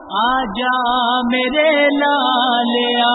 آجا میرے لالیا،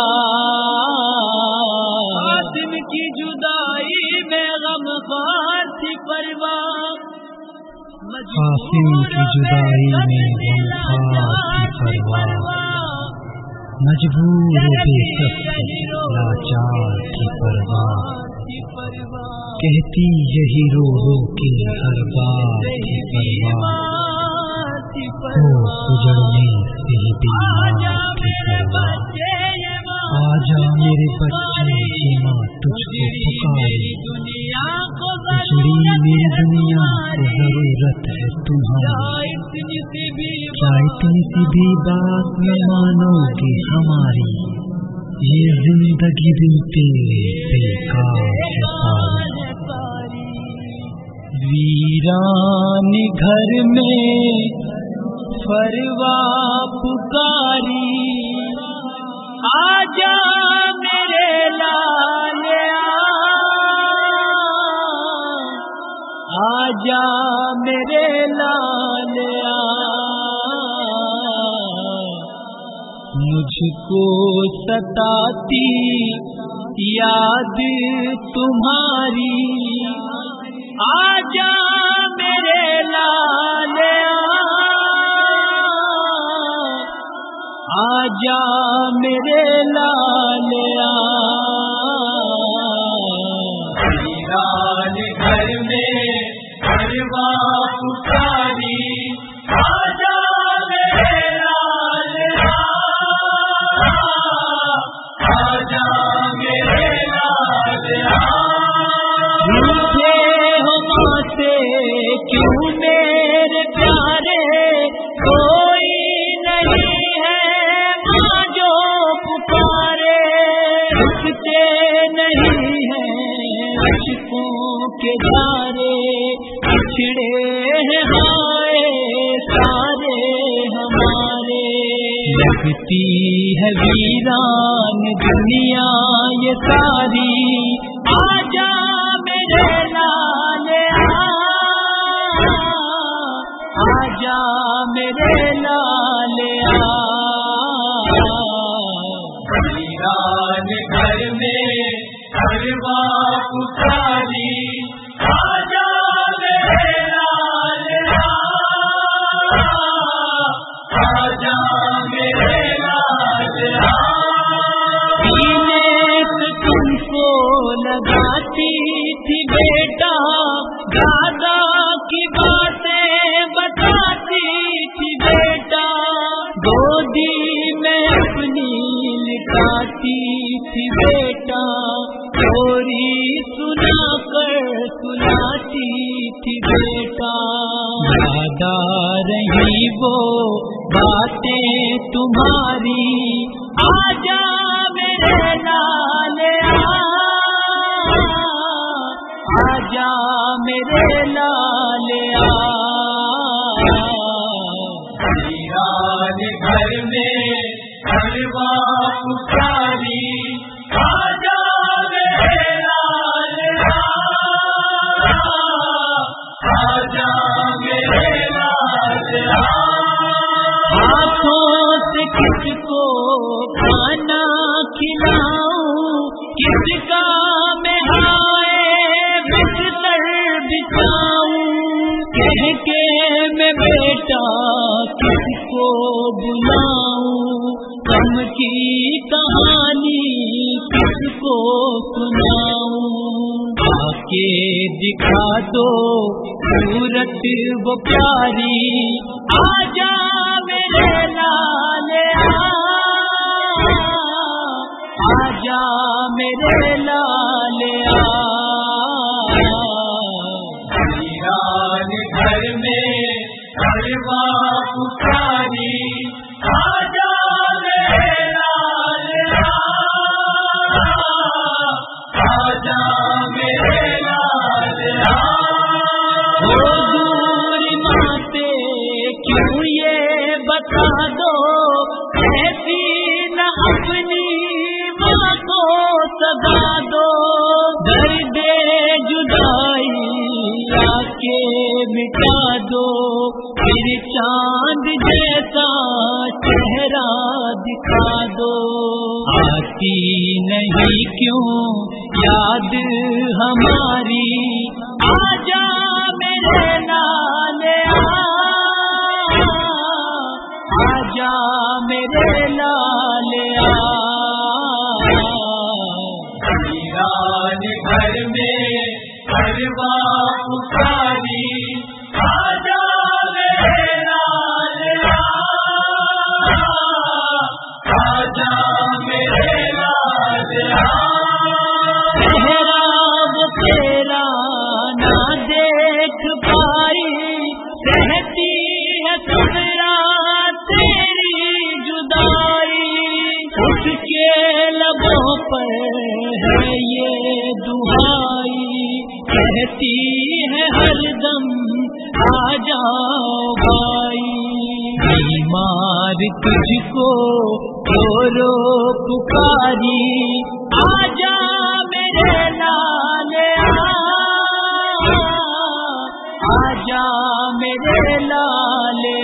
دن کی جدائی میں غم خار تھی پرواہ، قاسم کی جدائی میں غم خار تھی پرواہ، مجبور بے کس لاچار تھی پرواہ، کہتی یہی رو رو کے ہر بار تھی پرواہ، ہو اجڑنے سے ہی بیمار تھی پرواہ، آجا میرے بچے یہ ماں تجھ کو پکارے، اجڑی میری دنیا کو ضرورت ہے تمہاری، کیا اتنی سی بھی بات میں مانو گے ہماری، یہ زندگی دن تیرے بیکار ہے ساری، ویران گھر میں فروا پکاری، آجا میرے لالیا، آجا میرے لالیا، مجھ کو ستاتی یاد تمہاری، آجا میرے لالیا، آجا میرے لالیا، ویران گھر میں فروا پکاری، آجا میرے لالیا، آجا میرے لالیا، کیوں میرے پیارے کوئی نہیں ہے ماں جو پکارے، رکتے نہیں ہیں عشقوں کے دھارے، بچھڑے ہیں ہائے سارے ہمارے، لگتی ہے ویران دنیا یہ ساری، آجا میرے لالیا، آجا میرے لالیا، ویران گھر میں فروا پکاری، آجا میرے لالیا، آجا میرے لالیا، تم کو لگاتی تھی بیٹا، دادا کی باتیں بتاتی تھی بیٹا، گودی میں اپنی لٹاتی تھی بیٹا، چوری سنا کر سناتی تھی بیٹا، یاد آ رہی وہ باتیں تمہاری، آجا میرے لالیا، آجا میرے لالیا، ویران گھر میں فروا پکاری، آجا میرے لالیا، آجا میرے لالیا، ہاتھوں سے کس کو کھانا کھلاؤں، کس کا میں کہہ کے میں بیٹا کس کو بلاؤں، غم کی کہانی کس کو سناؤں، آ کے دکھا دو صورت وہ پیاری، آجا میرے لالیا، آجا میرے لالیا، گھر میں فروا پکاری، آجا میرے لالیا، آجا میرے لالیا، دور ماتے کیوں یہ بتا دو، ایسی نہ اپنی ماں کو سزا دو، درد جدائی آ کے مٹا دو، پھر چاند جیسا چہرہ دکھا دو۔ آتی نہیں کیوں یاد ہماری، آجا میرے لالے آجا میرے لالے ویران گھر میں پروا پکاری، آجا میرے لالے آجا میرے لالے۔ محراب تیرا نہ دیکھ پائی، رہتی ہے تمہارا تیری جدائی، اس کے لبوں پر ہے یہ دعائی، کہتی ہے ہر دم آ جاؤ بھائی۔ بیمار تجھ کو رو رو پکاری، آجا میرے لالے آجا میرے لالے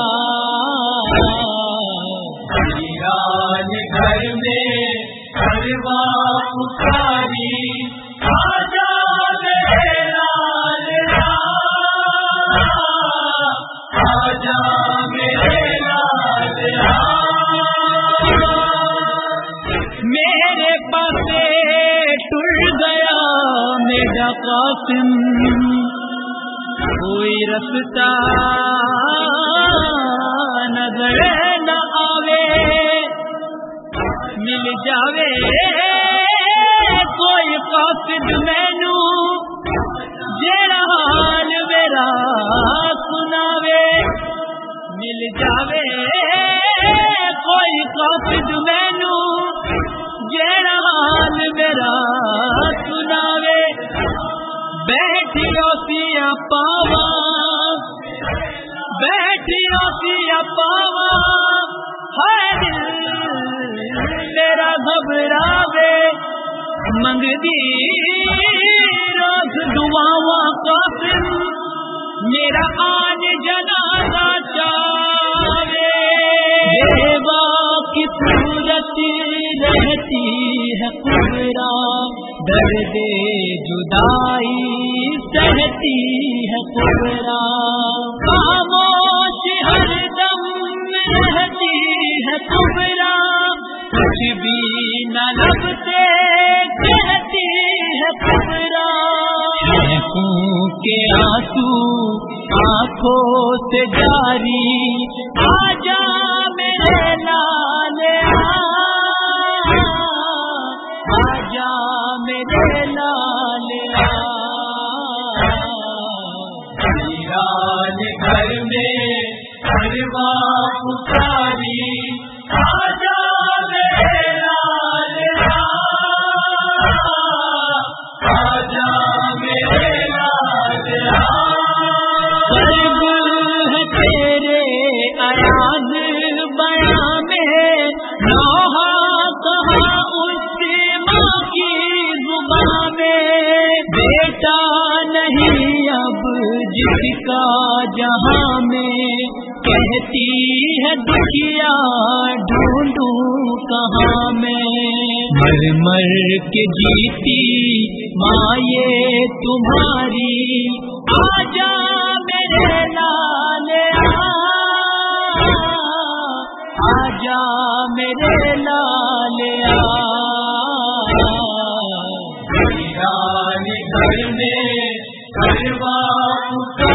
ویران گھر میں پروا پکاری، آجا میرے لالے آجا میرے لالے۔ میرے پاس ٹر گیا میرا قاسم، کوئی رستہ نظر نہ آوے، مل جاوے کوئی قاصد مینو، جیڑا حال میرا سناوے، مل جاوے کوئی قاصد مینو، جیڑا حال میرا سناوے۔ بیٹھیو سیا پاوا بیٹھیو سیا پاوا، ہائے دل میرا گھبراوے، منگدی روز دعاواں قاسم، میرا آن جنازہ چاہے۔ بیوہ کی صورت رہتی ہے قبرا، درد جدائی سہتی ہے قبرا، خاموش ہر دم رہتی ہے قبرا، کچھ بھی نہ لب سے کہتی ہے قبرا۔ آنکھوں کے آنسو آنکھوں سے جاری، آجا میرے لالے آجا میرے لالے۔ ویران گھر میں پروا پکاری، آجا میرے لالے آجا میرے لالے۔ بلبل ہے تیرے ایاز بیا میں، نوحہ کہاں اس ماں کی زبان میں، بیٹا نہیں اب جس کا جہاں میں، کہتی ہے دکھیا ڈھونڈوں کہاں میں، مر مر کے جیتی ماں یہ تمہاری، آجا میرے لالے آجا میرے لالے۔ ویران گھر میں پروا